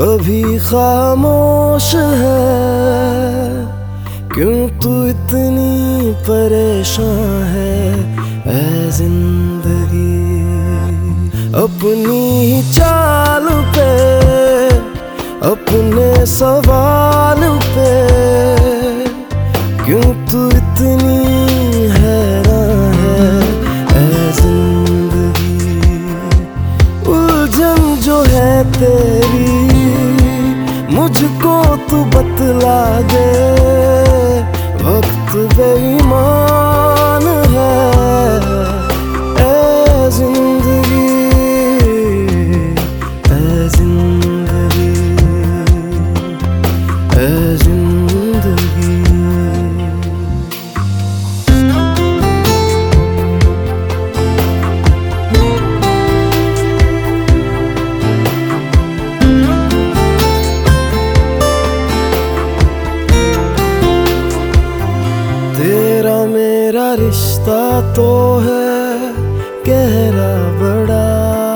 अभी खामोश है, क्यों तू इतनी परेशान है ऐ जिंदगी। अपनी ही चाल पे, अपने सवाल पे, क्यों तू इतनी हैरान है ऐ जिंदगी। उलझन जो है तेरी मुझको तू बतला दे, वक्त बेईमान है ऐ जिंदगी, ऐ जिंदगी, ऐ जिंदगी। तेरा मेरा रिश्ता तो है गहरा बड़ा,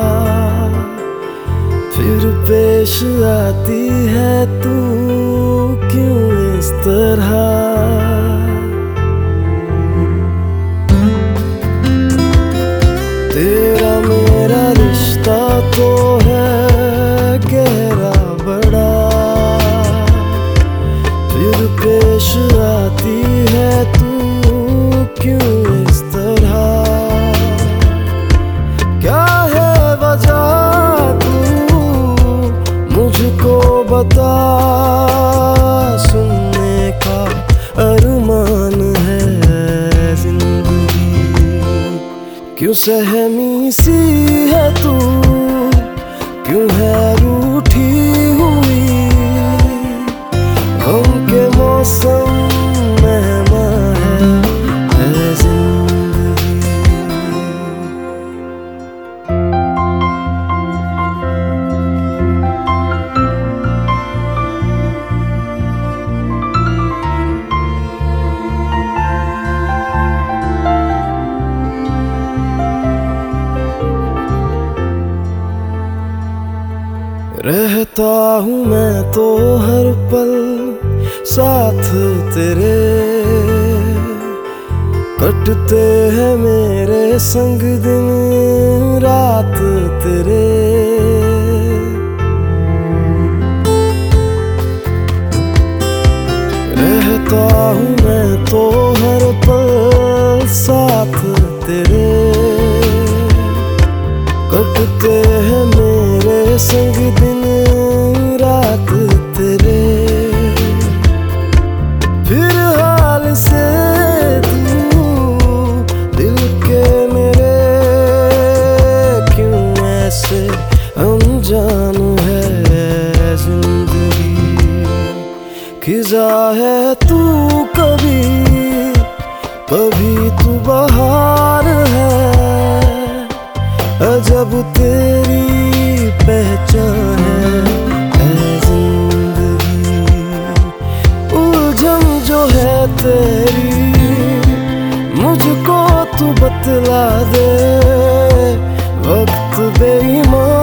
फिर पेश आती है तू क्यों इस तरह। तेरा मेरा रिश्ता तो है गहरा बड़ा, फिर पेश आती है तू क्यों इस तरह। क्या है वजह तू मुझको बता, सुनने का अरमान है जिंदगी। क्यों सहमी सी है तू, क्यों है रूठी हुई, गम के मौसम मेहमान है जिंदगी। रहता हूँ मैं तो हर पल साथ तेरे, कटते हैं मेरे संग दिन रात तेरे। रहता हूँ मैं तो हर पल साथ तेरे, कटते हैं मेरे संग दिन रात तेरे। फिर हाल से तू दिल के मेरे क्यों ऐसे अनजान है जिंदगी। खिजा है तू कभी कभी तू बहार है, अजब तेरी पहचान है जिंदगी। उलझन जो है तेरी मुझको तू बतला दे, वक्त बेईमान